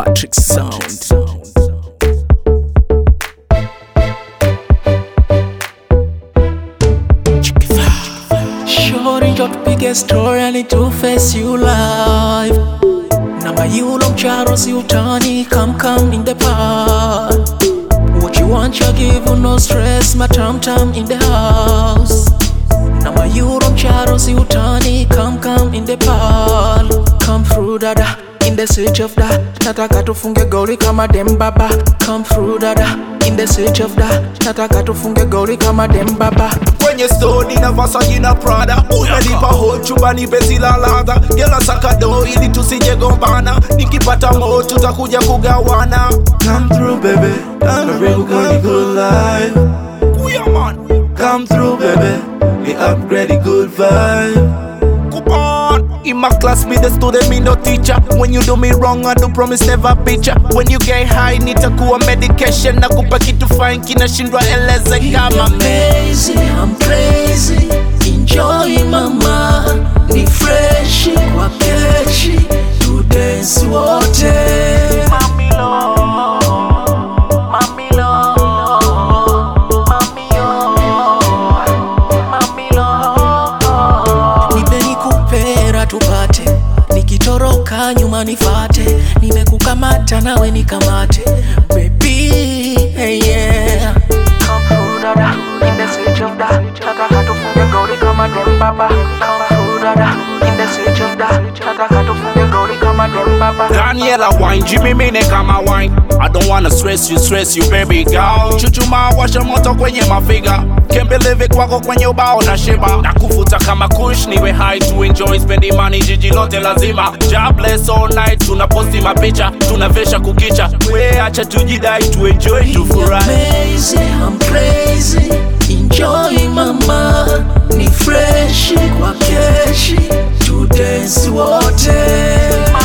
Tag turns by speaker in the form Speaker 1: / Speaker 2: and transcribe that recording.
Speaker 1: Matrix Sound. Shorty got the biggest story, I need to face you live. Nama yulo mcharo si utani, come in the park. What you want you give, no stress, my tam in the house. Nama yulo mcharo si utani, come in the park. Come through dada, in the search of that. Nataka tufunge goli kama Dembaba. Come through dada, in the search of that. Nataka tufunge goli kama Dembaba.
Speaker 2: Kwenye stoni na vasa jina Prada. Unanipa ho chumbani bezi la ladha. Gela saka do ili tusije gombana. Nikipata mo tutakuja kugawana.
Speaker 3: Come through baby, I'm real good life.
Speaker 2: Kuya man.
Speaker 3: Come through baby, me upgrade good vibe.
Speaker 2: In my class, me the student, me no teacher. When you do me wrong, I do promise never beat ya. When you get high, nitakuwa medication. Nakupa kitu fine, kinashindwa eleze kama
Speaker 1: amazing, I'm crazy. Enjoy mama, ni fresh kwa keshi. To dance wote. Mami lo, mami lo, mami yo, mami lo. Nipeni kupera tupate, nikitoroka nyuma nifate. Nimekukamata nawe nikamate, baby, hey yeah. Come through dada, in the search of that. Nataka tufunge goli kama Dembaba. Come through dada, in the search of that. Nataka tufunge goli kama Dembaba.
Speaker 2: Daniela wine, Jimmy mine kama wine. I don't wanna stress you baby girl. Chuchuma washa moto kwenye mafiga. Can't believe it kwako kwenye ubao na shiba. Nakufuta kama kush niwe high to enjoy. Spending money jiji lote lazima. Jobless all night, tunaposti mapicha. Tunavesha kukicha. We acha tujidai to enjoy tufurahi.
Speaker 1: Amazing, I'm crazy. Enjoy mama, ni fresh kwa keshi. To dance wote.